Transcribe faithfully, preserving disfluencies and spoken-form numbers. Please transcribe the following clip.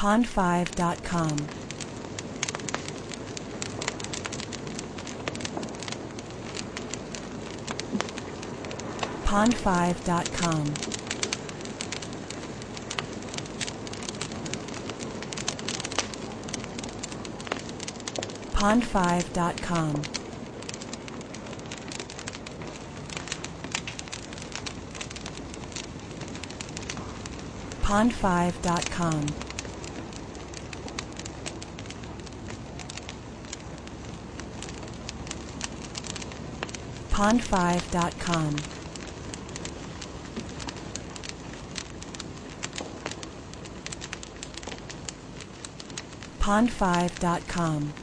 pond five dot com. pond five dot com. pond five dot com. pond five dot com. pond five dot com. pond five dot com.